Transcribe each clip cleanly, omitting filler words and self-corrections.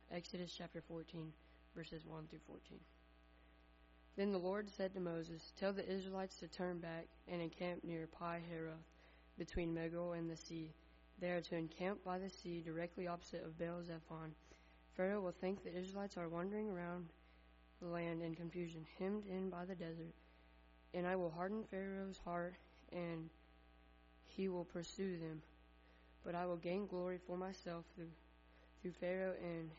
Exodus chapter 14, verses 1 through 14. Then the Lord said to Moses, "Tell the Israelites to turn back and encamp near Pi-hahiroth, between Migdol and the sea. They are to encamp by the sea, directly opposite of Baal-zephon. Pharaoh will think the Israelites are wandering around the land in confusion, hemmed in by the desert. And I will harden Pharaoh's heart, and he will pursue them. But I will gain glory for myself through Pharaoh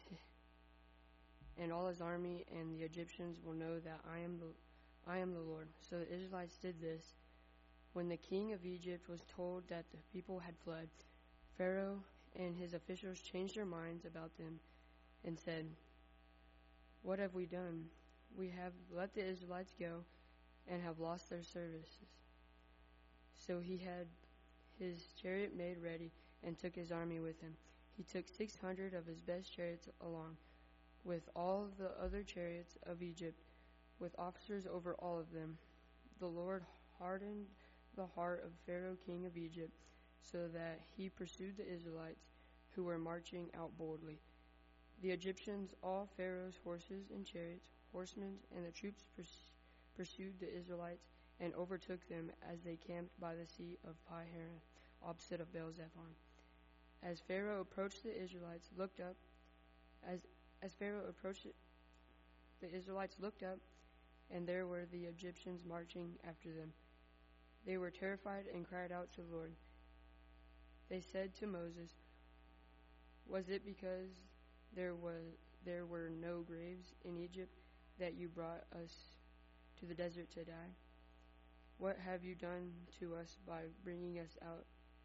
and all his army, and the Egyptians will know that I am the Lord." So the Israelites did this. When the king of Egypt was told that the people had fled, Pharaoh and his officials changed their minds about them and said, "What have we done? We have let the Israelites go and have lost their services." So he had his chariot made ready and took his army with him. He took 600 of his best chariots along, with all the other chariots of Egypt, with officers over all of them. The Lord hardened the heart of Pharaoh, king of Egypt, so that he pursued the Israelites, who were marching out boldly. The Egyptians, all Pharaoh's horses and chariots, horsemen, and the troops pursued the Israelites and overtook them as they camped by the sea of Pi-hahiroth, opposite of Baal-zephon. As Pharaoh approached, the Israelites looked up. As Pharaoh approached it, the Israelites looked up, and there were the Egyptians marching after them. They were terrified and cried out to the Lord. They said to Moses, "Was it because there were no graves in Egypt that you brought us to the desert to die? What have you done to us by bringing us out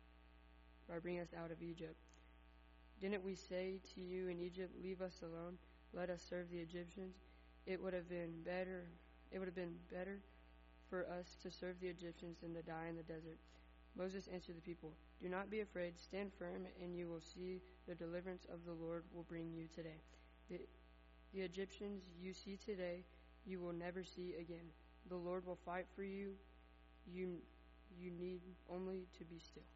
of Egypt? Didn't we say to you in Egypt, 'Leave us alone, let us serve the Egyptians'? It would have been better for us to serve the Egyptians than to die in the desert." Moses answered the people, "Do not be afraid, stand firm, and you will see the deliverance of the Lord will bring you today. The Egyptians you see today, you will never see again. The Lord will fight for you. You need only to be still."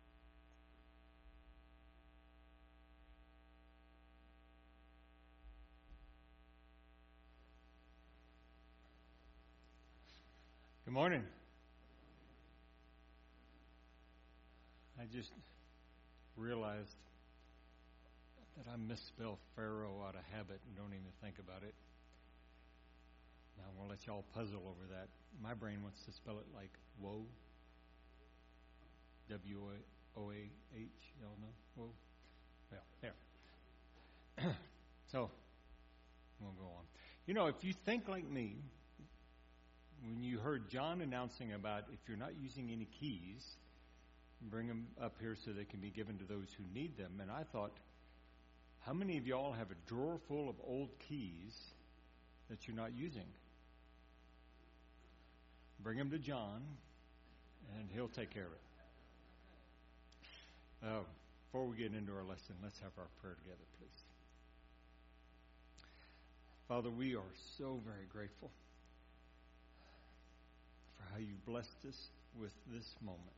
Good morning. I just realized that I misspelled Pharaoh out of habit and don't even think about it. Now I'm going to let y'all puzzle over that. My brain wants to spell it like woe. W-O-A-H. Y'all know? Woe. Well, there. So, we'll go on. You know, if you think like me, when you heard John announcing about if you're not using any keys, bring them up here so they can be given to those who need them. And I thought, how many of y'all have a drawer full of old keys that you're not using? Bring them to John, and he'll take care of it. Before we get into our lesson, let's have our prayer together, please. Father, we are so very grateful for how you blessed us with this moment.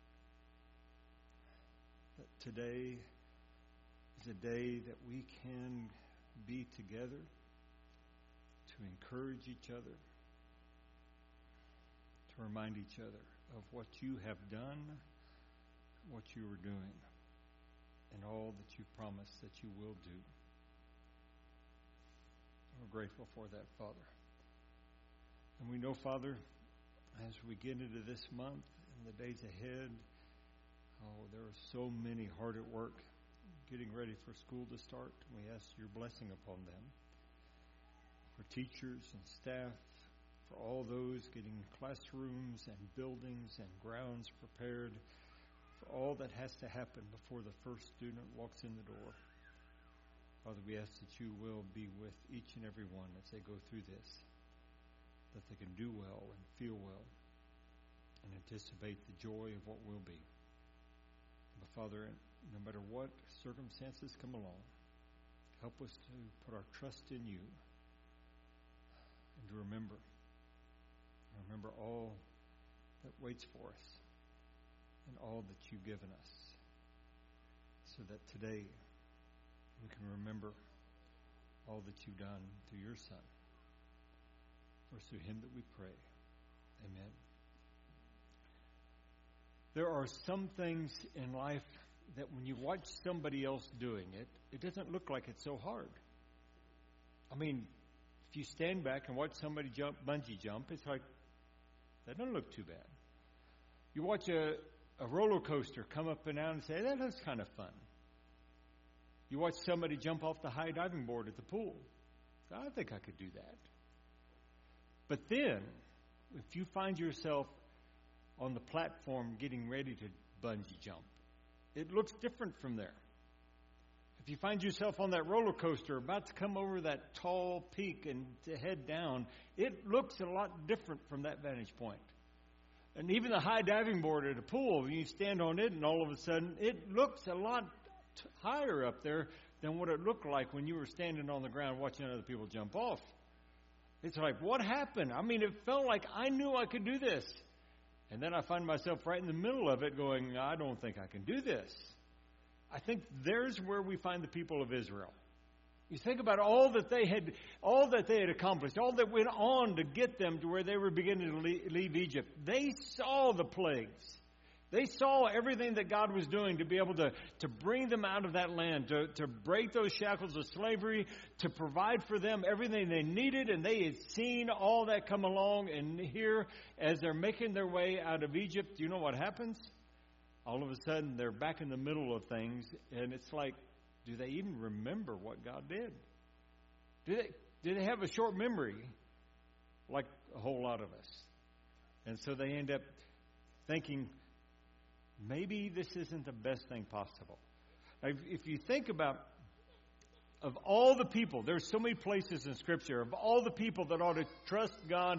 That today is a day that we can be together to encourage each other, to remind each other of what you have done, what you are doing, and all that you promised that you will do. We're grateful for that, Father. And we know, Father, as we get into this month and the days ahead, there are so many hard at work getting ready for school to start. We ask your blessing upon them, for teachers and staff, for all those getting classrooms and buildings and grounds prepared, for all that has to happen before the first student walks in the door. Father, we ask that you will be with each and every one as they go through this, that they can do well and feel well and anticipate the joy of what will be. But Father, no matter what circumstances come along, help us to put our trust in you and to remember all that waits for us and all that you've given us, so that today we can remember all that you've done through your Son. For it's through him that we pray. Amen. There are some things in life that when you watch somebody else doing it, it doesn't look like it's so hard. I mean, if you stand back and watch somebody bungee jump, it's like, that doesn't look too bad. You watch a roller coaster come up and down and say, that looks kind of fun. You watch somebody jump off the high diving board at the pool. I think I could do that. But then, if you find yourself on the platform getting ready to bungee jump, it looks different from there. If you find yourself on that roller coaster about to come over that tall peak and to head down, it looks a lot different from that vantage point. And even the high diving board at a pool, when you stand on it and all of a sudden it looks a lot higher up there than what it looked like when you were standing on the ground watching other people jump off. It's like, what happened? I mean, it felt like I knew I could do this. And then I find myself right in the middle of it going, I don't think I can do this. I think there's where we find the people of Israel. You think about all that they had accomplished, all that went on to get them to where they were beginning to leave Egypt. They saw the plagues. They saw everything that God was doing to be able to bring them out of that land, to break those shackles of slavery, to provide for them everything they needed. And they had seen all that come along. And here, as they're making their way out of Egypt, you know what happens? All of a sudden, they're back in the middle of things. And it's like, do they even remember what God did? Do they have a short memory like a whole lot of us? And so they end up thinking, maybe this isn't the best thing possible. Now, if you think about, of all the people, there's so many places in Scripture, of all the people that ought to trust God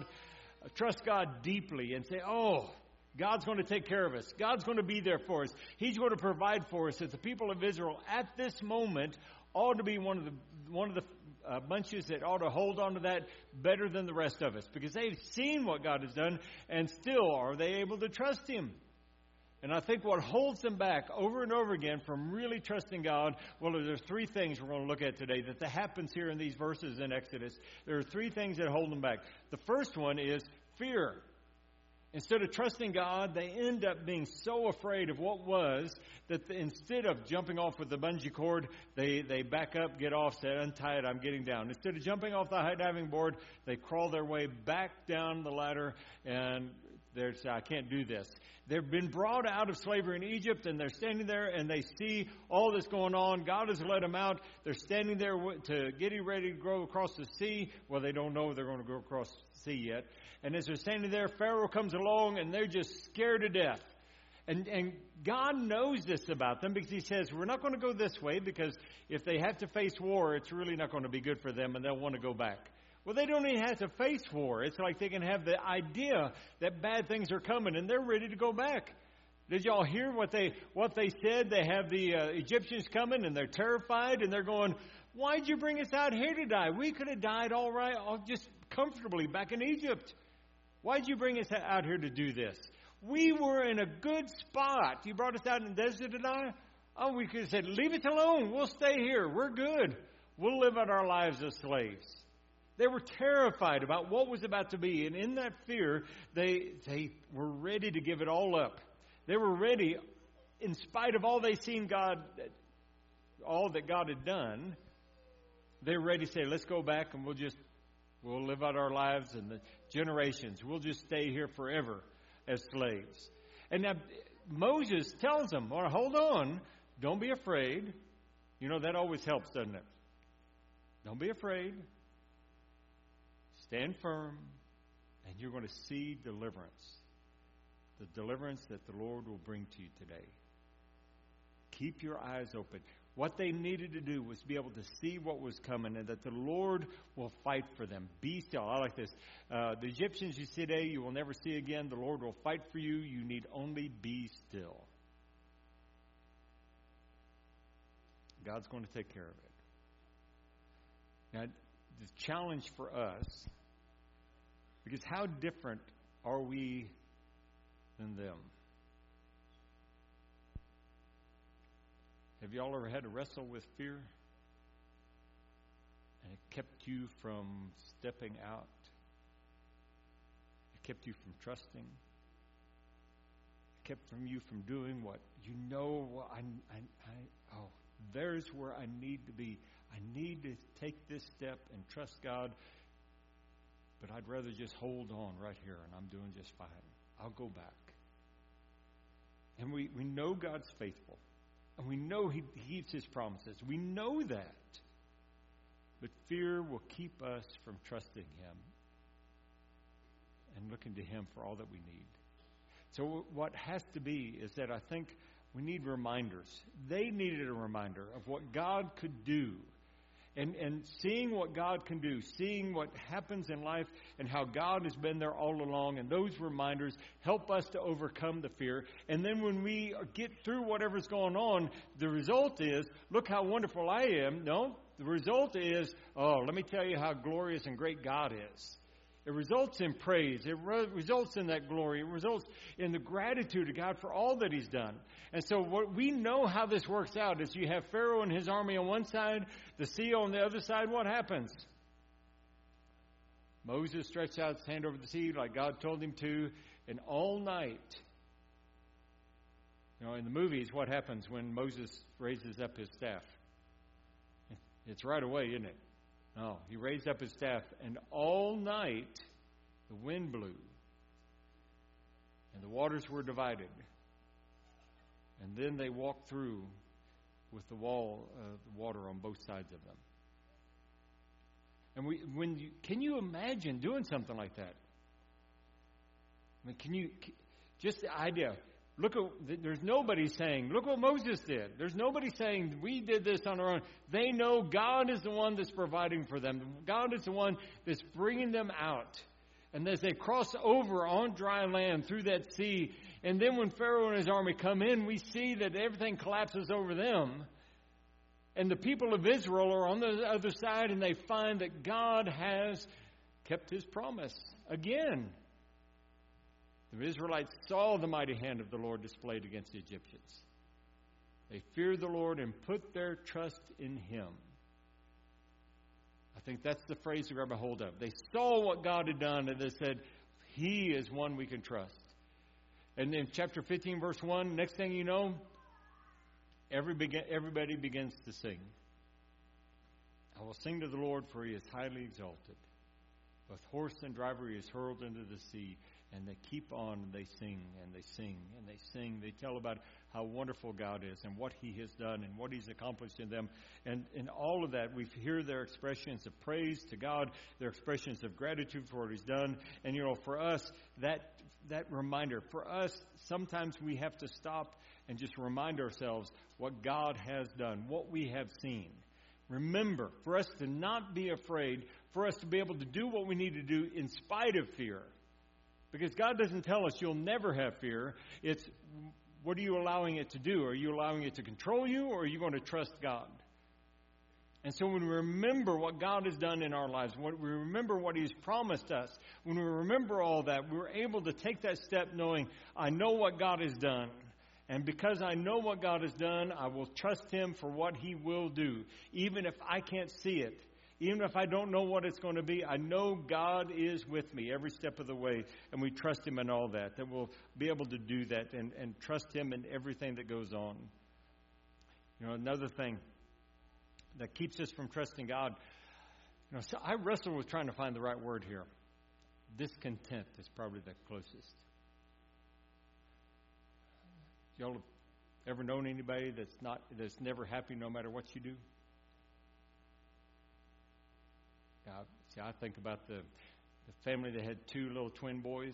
deeply and say, oh, God's going to take care of us. God's going to be there for us. He's going to provide for us. That the people of Israel at this moment ought to be one of the bunches that ought to hold on to that better than the rest of us, because they've seen what God has done, and still are they able to trust Him. And I think what holds them back over and over again from really trusting God, well, there's three things we're going to look at today that happens here in these verses in Exodus. There are three things that hold them back. The first one is fear. Instead of trusting God, they end up being so afraid of what was that instead of jumping off with the bungee cord, they back up, get off, say, untie it, I'm getting down. Instead of jumping off the high diving board, they crawl their way back down the ladder and they say, I can't do this. They've been brought out of slavery in Egypt, and they're standing there, and they see all this going on. God has let them out. They're standing there getting ready to go across the sea. Well, they don't know they're going to go across the sea yet. And as they're standing there, Pharaoh comes along, and they're just scared to death. And God knows this about them, because He says, we're not going to go this way, because if they have to face war, it's really not going to be good for them, and they'll want to go back. Well, they don't even have to face war. It's like they can have the idea that bad things are coming, and they're ready to go back. Did y'all hear what they said? They have the Egyptians coming, and they're terrified, and they're going, why'd you bring us out here to die? We could have died all right, just comfortably back in Egypt. Why'd you bring us out here to do this? We were in a good spot. You brought us out in the desert to die? Oh, we could have said, leave us alone. We'll stay here. We're good. We'll live out our lives as slaves. They were terrified about what was about to be. And in that fear, they were ready to give it all up. They were ready, in spite of all they'd seen all that God had done, they were ready to say, let's go back and we'll live out our lives and the generations. We'll just stay here forever as slaves. And now Moses tells them, well, hold on, don't be afraid. You know, that always helps, doesn't it? Don't be afraid. Stand firm, and you're going to see deliverance. The deliverance that the Lord will bring to you today. Keep your eyes open. What they needed to do was be able to see what was coming, and that the Lord will fight for them. Be still. I like this. The Egyptians you see today, you will never see again. The Lord will fight for you. You need only be still. God's going to take care of it. Now, the challenge for us, because how different are we than them? Have you all ever had to wrestle with fear? And it kept you from stepping out. It kept you from trusting. It kept from you from doing what you know. Well, there's where I need to be. I need to take this step and trust God. But I'd rather just hold on right here, and I'm doing just fine. I'll go back. And we know God's faithful. And we know He keeps His promises. We know that. But fear will keep us from trusting Him and looking to Him for all that we need. So what has to be is that I think we need reminders. They needed a reminder of what God could do. And seeing what God can do, seeing what happens in life and how God has been there all along. And those reminders help us to overcome the fear. And then when we get through whatever's going on, the result is, look how wonderful I am. No, the result is, let me tell you how glorious and great God is. It results in praise. It results in that glory. It results in the gratitude of God for all that He's done. And so what we know how this works out is you have Pharaoh and his army on one side, the sea on the other side. What happens? Moses stretched out his hand over the sea like God told him to, and all night, in the movies, what happens when Moses raises up his staff? It's right away, isn't it? No, he raised up his staff, and all night the wind blew, and the waters were divided. And then they walked through with the wall of water on both sides of them. And can you imagine doing something like that? I mean, just the idea. There's nobody saying, look what Moses did. There's nobody saying, we did this on our own. They know God is the one that's providing for them. God is the one that's bringing them out. And as they cross over on dry land through that sea, and then when Pharaoh and his army come in, we see that everything collapses over them. And the people of Israel are on the other side, and they find that God has kept His promise again. The Israelites saw the mighty hand of the Lord displayed against the Egyptians. They feared the Lord and put their trust in Him. I think that's the phrase to grab a hold of. They saw what God had done, and they said, He is one we can trust. And in chapter 15, verse 1, next thing you know, everybody begins to sing. I will sing to the Lord, for He is highly exalted. Both horse and driver He is hurled into the sea. And they keep on, and they sing, and they sing, and they sing. They tell about how wonderful God is and what He has done and what He's accomplished in them. And in all of that, we hear their expressions of praise to God, their expressions of gratitude for what He's done. And, for us, that reminder, for us, sometimes we have to stop and just remind ourselves what God has done, what we have seen. Remember, for us to not be afraid, for us to be able to do what we need to do in spite of fear. Because God doesn't tell us you'll never have fear. It's, what are you allowing it to do? Are you allowing it to control you, or are you going to trust God? And so when we remember what God has done in our lives, when we remember what He's promised us, when we remember all that, we're able to take that step knowing, I know what God has done. And because I know what God has done, I will trust Him for what He will do. Even if I can't see it. Even if I don't know what it's going to be, I know God is with me every step of the way, and we trust Him in all that. That we'll be able to do that and trust Him in everything that goes on. Another thing that keeps us from trusting God, so I wrestle with trying to find the right word here. Discontent is probably the closest. Y'all have ever known anybody that's never happy no matter what you do? I think about the family that had two little twin boys.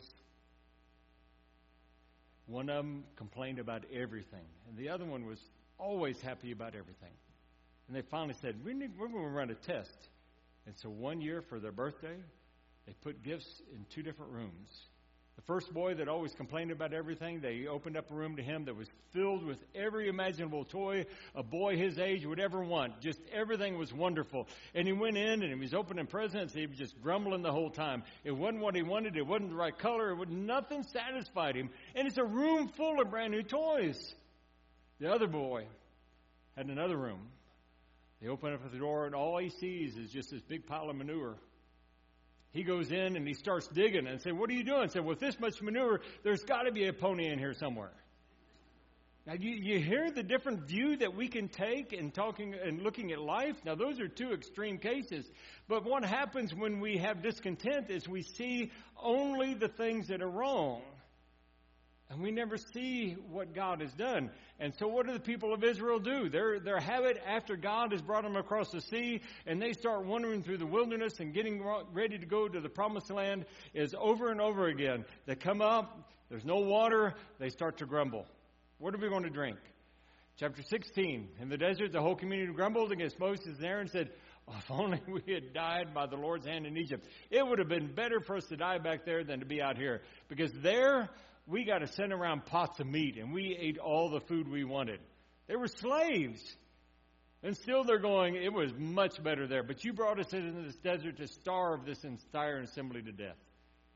One of them complained about everything, and the other one was always happy about everything. And they finally said, we're going to run a test. And so one year for their birthday, they put gifts in two different rooms. The first boy that always complained about everything, they opened up a room to him that was filled with every imaginable toy a boy his age would ever want. Just everything was wonderful. And he went in and he was opening presents. He was just grumbling the whole time. It wasn't what he wanted. It wasn't the right color. Nothing satisfied him. And it's a room full of brand new toys. The other boy had another room They open up the door, and all he sees is just this big pile of manure. He goes in and he starts digging and says, "What are you doing?" I said, "With this much manure, there's got to be a pony in here somewhere." Now, you hear the different view that we can take in talking and looking at life. Now, those are two extreme cases. But what happens when we have discontent is we see only the things that are wrong. And we never see what God has done. And so what do the people of Israel do? Their habit after God has brought them across the sea and they start wandering through the wilderness and getting ready to go to the promised land is over and over again. They come up, there's no water, they start to grumble. What are we going to drink? Chapter 16, in the desert, the whole community grumbled against Moses and Aaron and said, "Oh, if only we had died by the Lord's hand in Egypt. It would have been better for us to die back there than to be out here. Because there, we got to send around pots of meat, and we ate all the food we wanted." They were slaves. And still they're going, "It was much better there. But you brought us into this desert to starve this entire assembly to death."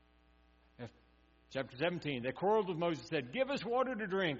Chapter 17, they quarreled with Moses and said, "Give us water to drink."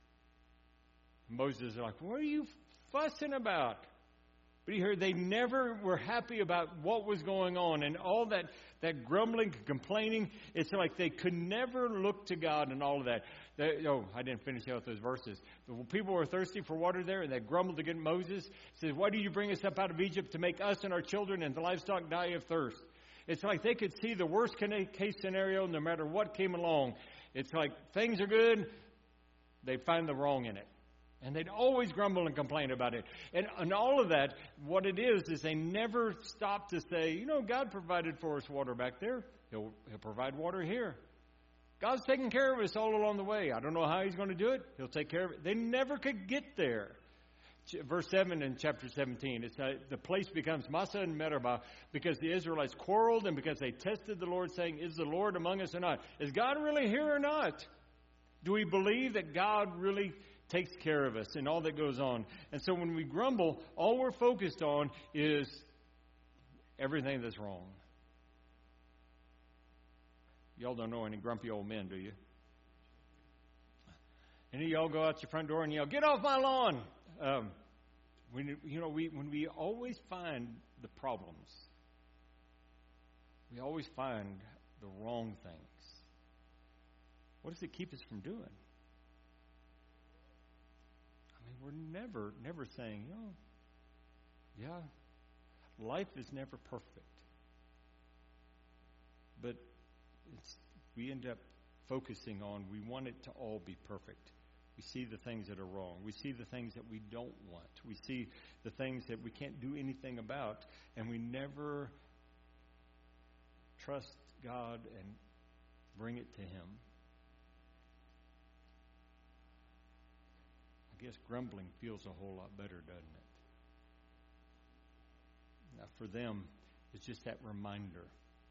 Moses is like, "What are you fussing about?" But you heard they never were happy about what was going on, and all that grumbling, complaining. It's like they could never look to God and all of that. I didn't finish out those verses. The people were thirsty for water there, and they grumbled against Moses. Said, "Why did you bring us up out of Egypt to make us and our children and the livestock die of thirst?" It's like they could see the worst case scenario no matter what came along. It's like things are good, they find the wrong in it. And they'd always grumble and complain about it. And all of that, what it is they never stop to say, God provided for us water back there. He'll provide water here. God's taking care of us all along the way. I don't know how he's going to do it. He'll take care of it. They never could get there. Verse 7 in chapter 17, it's the place becomes Massah and Meribah because the Israelites quarreled and because they tested the Lord, saying, "Is the Lord among us or not? Is God really here or not? Do we believe that God really takes care of us and all that goes on?" And so when we grumble, all we're focused on is everything that's wrong. Y'all don't know any grumpy old men, do you? Any of y'all go out your front door and yell, "Get off my lawn!" When we always find the problems, we always find the wrong things. What does it keep us from doing? We're never saying, life is never perfect. But we end up focusing on, we want it to all be perfect. We see the things that are wrong. We see the things that we don't want. We see the things that we can't do anything about. And we never trust God and bring it to him. I guess grumbling feels a whole lot better, doesn't it? Now, for them, it's just that reminder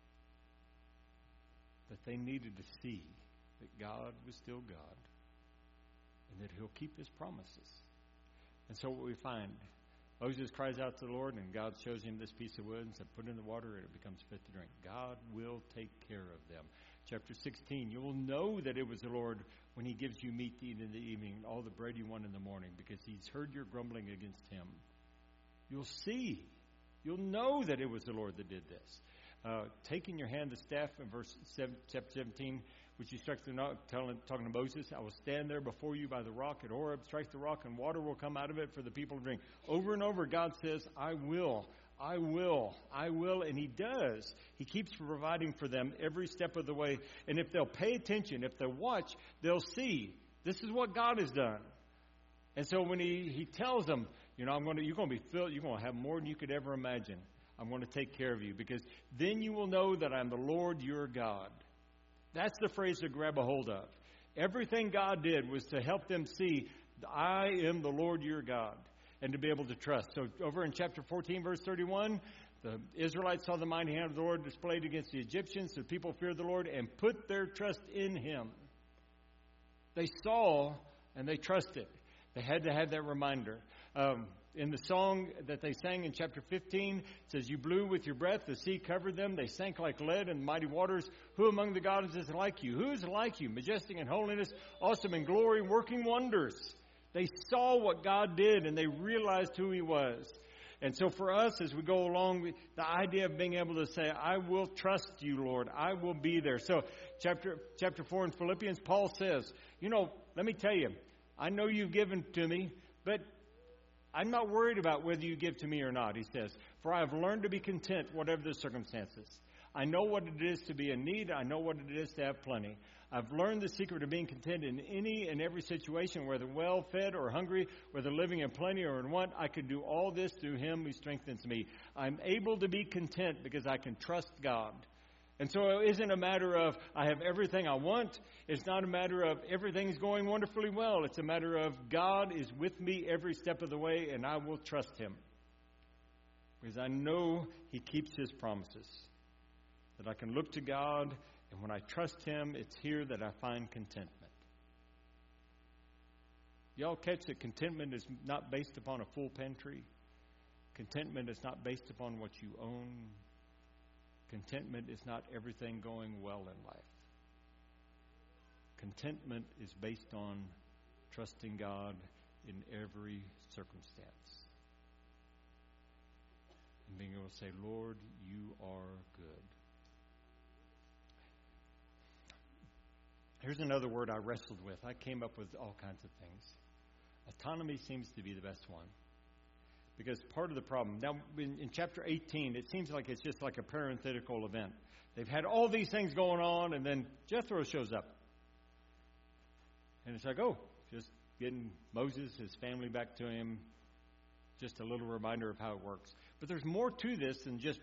that they needed to see that God was still God and that he'll keep his promises. And so what we find, Moses cries out to the Lord, and God shows him this piece of wood and said, "Put it in the water, and it becomes fit to drink." God will take care of them. Chapter 16, you will know that it was the Lord when he gives you meat to eat in the evening and all the bread you want in the morning, because he's heard your grumbling against him. You'll see. You'll know that it was the Lord that did this. Taking your hand the staff in chapter 17, which you struck talking to Moses, "I will stand there before you by the rock at Horeb, strike the rock, and water will come out of it for the people to drink." Over and over, God says, "I will, I will, I will," and he does. He keeps providing for them every step of the way. And if they'll pay attention, if they'll watch, they'll see this is what God has done. And so when he tells them, you're going to be filled, you're going to have more than you could ever imagine. I'm going to take care of you, because then you will know that I'm the Lord your God. That's the phrase to grab a hold of. Everything God did was to help them see, I am the Lord your God, and to be able to trust. So over in chapter 14, verse 31, the Israelites saw the mighty hand of the Lord displayed against the Egyptians. The people feared the Lord and put their trust in him. They saw and they trusted. They had to have that reminder. In the song that they sang in chapter 15, it says, "You blew with your breath, the sea covered them. They sank like lead in the mighty waters. Who among the gods is like you? Who is like you? Majestic in holiness, awesome in glory, working wonders." They saw what God did, and they realized who he was. And so for us, as we go along, the idea of being able to say, I will trust you, Lord. I will be there. So chapter 4 in Philippians, Paul says, let me tell you, I know you've given to me, but I'm not worried about whether you give to me or not, he says. For I have learned to be content, whatever the circumstances. I know what it is to be in need. I know what it is to have plenty. I've learned the secret of being content in any and every situation, whether well-fed or hungry, whether living in plenty or in want. I can do all this through him who strengthens me. I'm able to be content because I can trust God. And so it isn't a matter of I have everything I want. It's not a matter of everything's going wonderfully well. It's a matter of God is with me every step of the way, and I will trust him. Because I know he keeps his promises. That I can look to God, and when I trust him, it's here that I find contentment. Y'all catch that contentment is not based upon a full pantry? Contentment is not based upon what you own. Contentment is not everything going well in life. Contentment is based on trusting God in every circumstance. And being able to say, Lord, you are good. Here's another word I wrestled with. I came up with all kinds of things. Autonomy seems to be the best one. Because part of the problem, now in chapter 18, it seems like it's just like a parenthetical event. They've had all these things going on, and then Jethro shows up. And it's like, just getting Moses, his family back to him. Just a little reminder of how it works. But there's more to this than just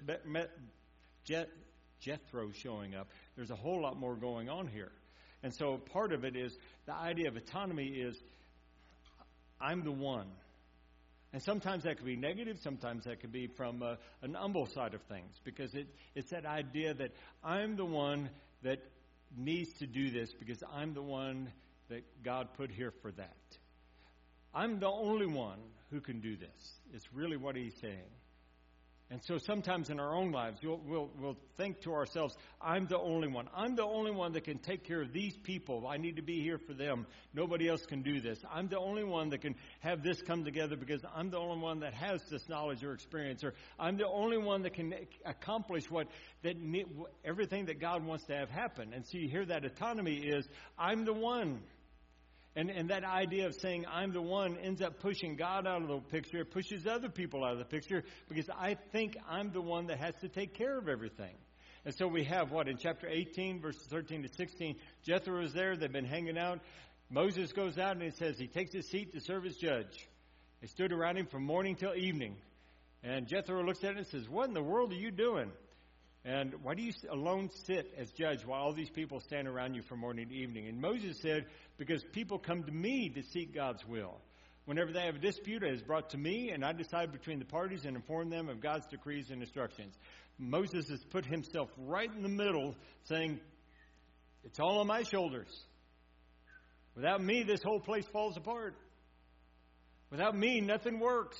Jethro showing up. There's a whole lot more going on here. And so part of it is the idea of autonomy is I'm the one. And sometimes that could be negative. Sometimes that could be from an humble side of things. Because it's that idea that I'm the one that needs to do this because I'm the one that God put here for that. I'm the only one who can do this. It's really what he's saying. And so sometimes in our own lives, we'll think to ourselves, I'm the only one. I'm the only one that can take care of these people. I need to be here for them. Nobody else can do this. I'm the only one that can have this come together because I'm the only one that has this knowledge or experience. Or I'm the only one that can accomplish everything that God wants to have happen. And so you hear that autonomy is, I'm the one. And that idea of saying I'm the one ends up pushing God out of the picture. It pushes other people out of the picture because I think I'm the one that has to take care of everything. And so we have in chapter 18, verses 13 to 16, Jethro is there. They've been hanging out. Moses goes out and it says he takes his seat to serve as judge. They stood around him from morning till evening. And Jethro looks at it and says, what in the world are you doing? And why do you alone sit as judge while all these people stand around you from morning to evening? And Moses said, because people come to me to seek God's will. Whenever they have a dispute, it is brought to me, and I decide between the parties and inform them of God's decrees and instructions. Moses has put himself right in the middle, saying, it's all on my shoulders. Without me, this whole place falls apart. Without me, nothing works.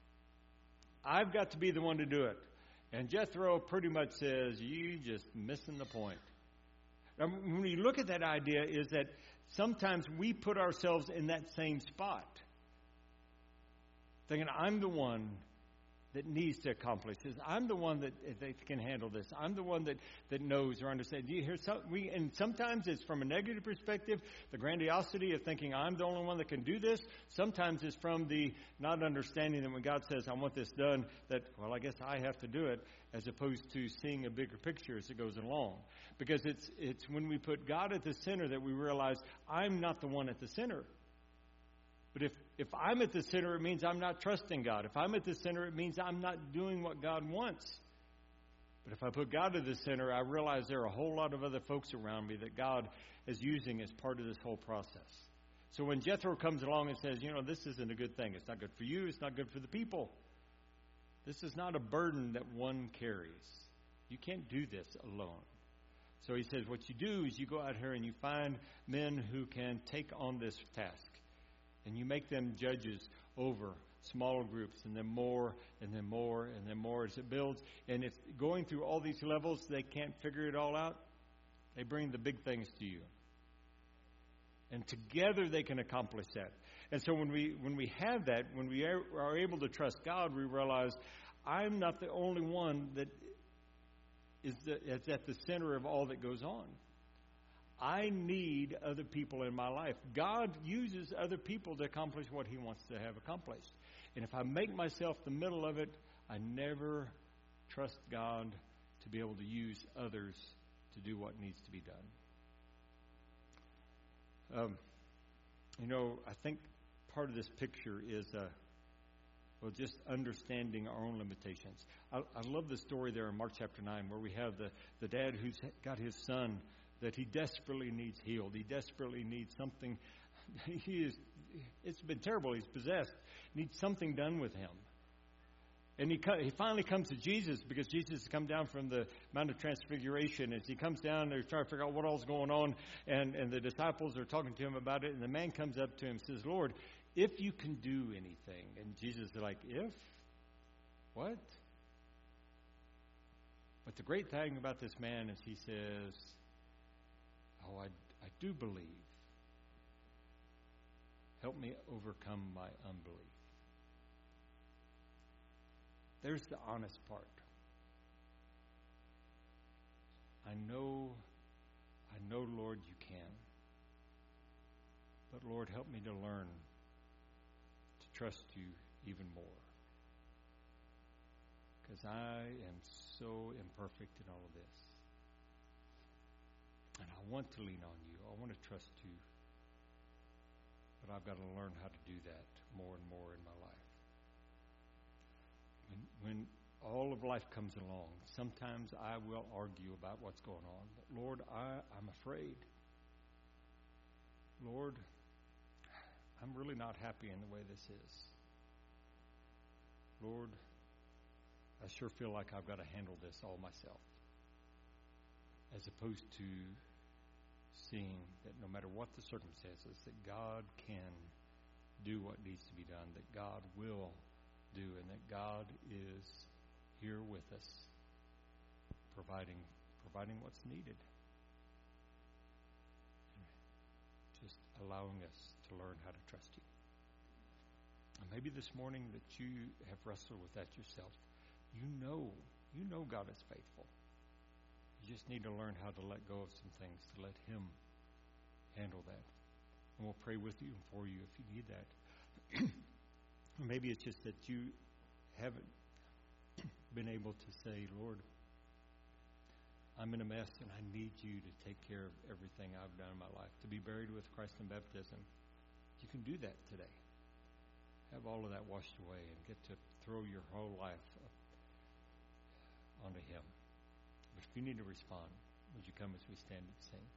I've got to be the one to do it. And Jethro pretty much says, you just missing the point. Now, when we look at that idea is that sometimes we put ourselves in that same spot. Thinking, I'm the one that needs to accomplish this. I'm the one that can handle this. I'm the one that knows or understands. You hear and sometimes it's from a negative perspective, the grandiosity of thinking I'm the only one that can do this. Sometimes it's from the not understanding that when God says, I want this done, that, well, I guess I have to do it, as opposed to seeing a bigger picture as it goes along. Because it's when we put God at the center that we realize I'm not the one at the center. But if I'm at the center, it means I'm not trusting God. If I'm at the center, it means I'm not doing what God wants. But if I put God at the center, I realize there are a whole lot of other folks around me that God is using as part of this whole process. So when Jethro comes along and says, this isn't a good thing. It's not good for you. It's not good for the people. This is not a burden that one carries. You can't do this alone. So he says, what you do is you go out here and you find men who can take on this task. And you make them judges over smaller groups, and then more, and then more, and then more as it builds. And it's going through all these levels. They can't figure it all out. They bring the big things to you. And together they can accomplish that. And so when we have that, when we are able to trust God, we realize I'm not the only one that is at the center of all that goes on. I need other people in my life. God uses other people to accomplish what He wants to have accomplished. And if I make myself the middle of it, I never trust God to be able to use others to do what needs to be done. I think part of this picture is just understanding our own limitations. I love the story there in Mark chapter 9 where we have the dad who's got his son that he desperately needs healed. He desperately needs something. It's been terrible. He's possessed. Needs something done with him. And he finally comes to Jesus because Jesus has come down from the Mount of Transfiguration. As he comes down, they're trying to figure out what all's going on. And the disciples are talking to him about it. And the man comes up to him and says, Lord, if you can do anything. And Jesus is like, if? What? But the great thing about this man is he says, I do believe. Help me overcome my unbelief. There's the honest part. I know, Lord, you can. But, Lord, help me to learn to trust you even more. Because I am so imperfect in all of this. And I want to lean on you. I want to trust you. But I've got to learn how to do that more and more in my life. When all of life comes along, sometimes I will argue about what's going on. But Lord, I'm afraid. Lord, I'm really not happy in the way this is. Lord, I sure feel like I've got to handle this all myself. As opposed to seeing that no matter what the circumstances, that God can do what needs to be done, that God will do, and that God is here with us, providing what's needed. Just allowing us to learn how to trust you. And maybe this morning that you have wrestled with that yourself. You know God is faithful. You just need to learn how to let go of some things, to let Him handle that. And we'll pray with you and for you if you need that. Maybe it's just that you haven't been able to say, Lord, I'm in a mess and I need you to take care of everything I've done in my life. To be buried with Christ in baptism. You can do that today. Have all of that washed away and get to throw your whole life onto Him. But if you need to respond, would you come as we stand and sing?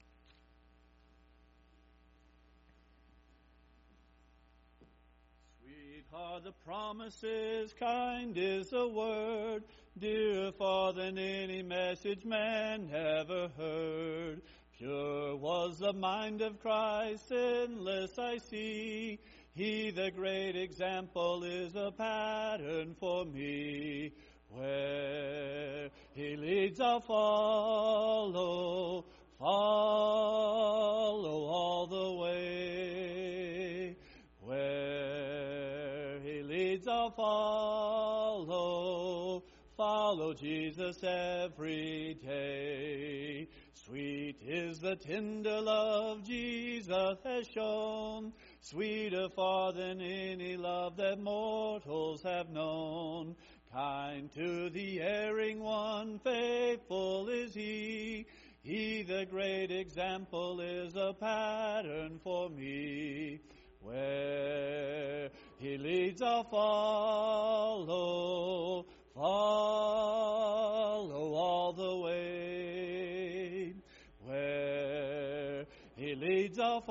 Sweet are the promises, kind is the word, dearer far than any message man ever heard. Pure was the mind of Christ, sinless I see. He, the great example, is a pattern for me. Where He leads, I'll follow all the way. Where He leads, I'll follow Jesus every day. Sweet is the tender love Jesus has shown, sweeter far than any love that mortals have known. Kind to the erring one, faithful is He. He, the great example, is a pattern for me. Where He leads, I'll follow all the way. Where He leads, I'll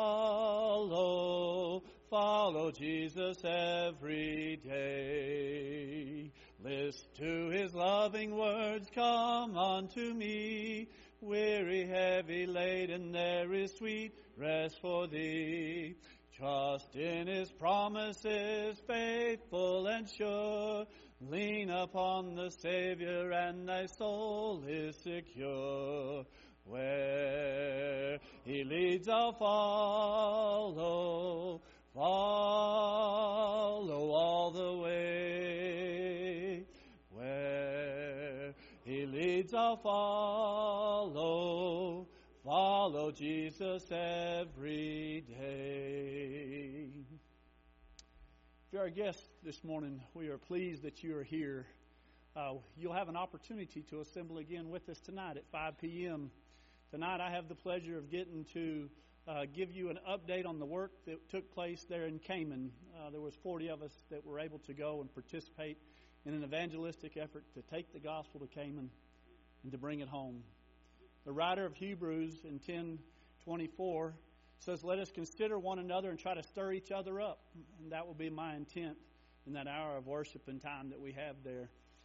follow Jesus every day. List to His loving words, come unto me. Weary, heavy laden, there is sweet rest for thee. Trust in His promises, faithful and sure. Lean upon the Savior, and thy soul is secure. Where He leads, I'll follow all the way. Where He leads, I'll follow. Follow Jesus every day. If you're our guest this morning, we are pleased that you are here. You'll have an opportunity to assemble again with us tonight at 5 p.m. Tonight I have the pleasure of getting to give you an update on the work that took place there in Cayman. There was 40 of us that were able to go and participate in an evangelistic effort to take the gospel to Cayman and to bring it home. The writer of Hebrews in 10:24 says, "Let us consider one another and try to stir each other up." And that will be my intent in that hour of worship and time that we have there.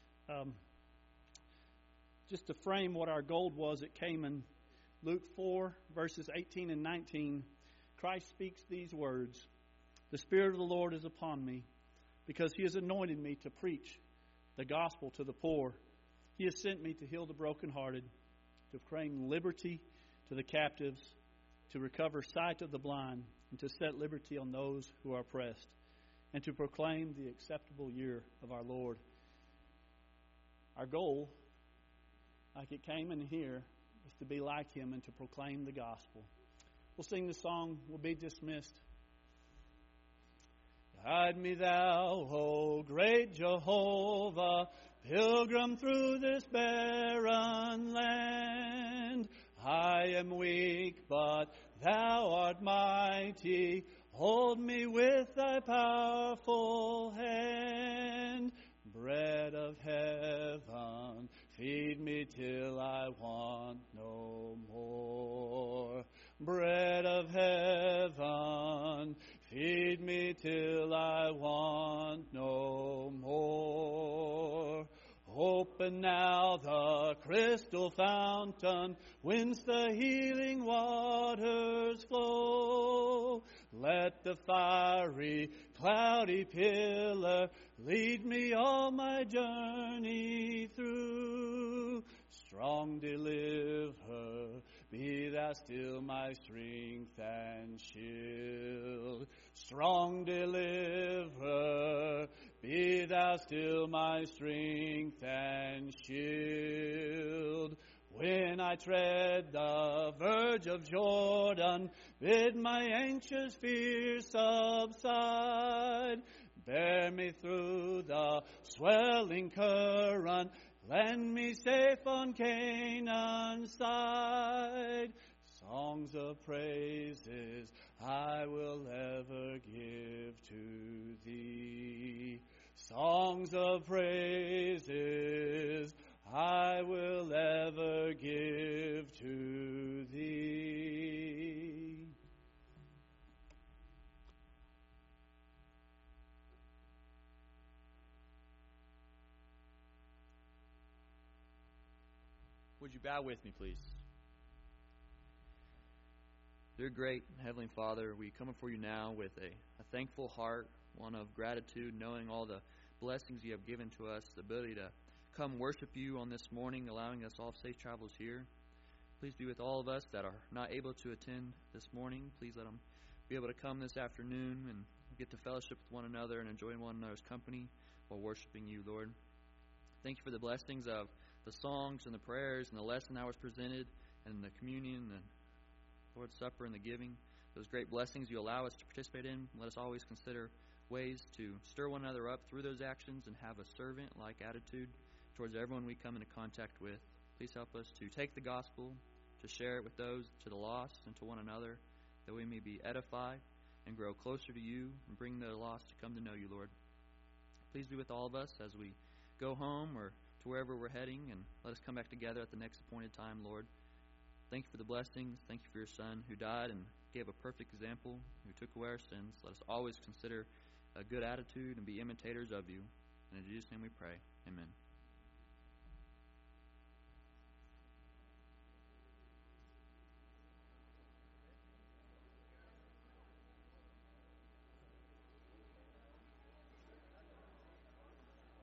Just to frame what our goal was at Cayman, Luke 4, verses 18 and 19, Christ speaks these words, "The Spirit of the Lord is upon me, because He has anointed me to preach the gospel to the poor. He has sent me to heal the brokenhearted, to proclaim liberty to the captives, to recover sight of the blind, and to set liberty on those who are oppressed, and to proclaim the acceptable year of our Lord." Our goal, like it came in here, is to be like Him and to proclaim the gospel. We'll sing the song. We'll be dismissed. Guide me thou, O great Jehovah, pilgrim through this barren land. I am weak, but thou art mighty. Hold me with thy powerful hand. Bread of heaven, feed me till I want no more. Bread of heaven, feed me till I want no more. Open now the crystal fountain, whence the healing waters flow. Let the fiery, cloudy pillar lead me all my journey through. Strong deliverer, be thou still my strength and shield. Strong deliverer, be thou still my strength and shield. When I tread the verge of Jordan, bid my anxious fears subside. Bear me through the swelling current, land me safe on Canaan's side. Songs of praises I will ever give to Thee. Songs of praises I will ever give to Thee. Would you bow with me, please? Dear great Heavenly Father, we come before you now with a thankful heart, one of gratitude, knowing all the blessings you have given to us, the ability to come worship you on this morning, allowing us all safe travels here. Please be with all of us that are not able to attend this morning. Please let them be able to come this afternoon and get to fellowship with one another and enjoy one another's company while worshiping you, Lord. Thank you for the blessings of the songs and the prayers and the lesson that was presented and the communion and Lord's Supper and the giving. Those great blessings you allow us to participate in. Let us always consider ways to stir one another up through those actions and have a servant-like attitude towards everyone we come into contact with. Please help us to take the gospel, to share it with those, to the lost, and to one another, that we may be edified and grow closer to you and bring the lost to come to know you, Lord. Please be with all of us as we go home or to wherever we're heading, and let us come back together at the next appointed time, Lord. Thank you for the blessings. Thank you for your Son who died and gave a perfect example, who took away our sins. Let us always consider a good attitude and be imitators of you. And in Jesus' name we pray. Amen.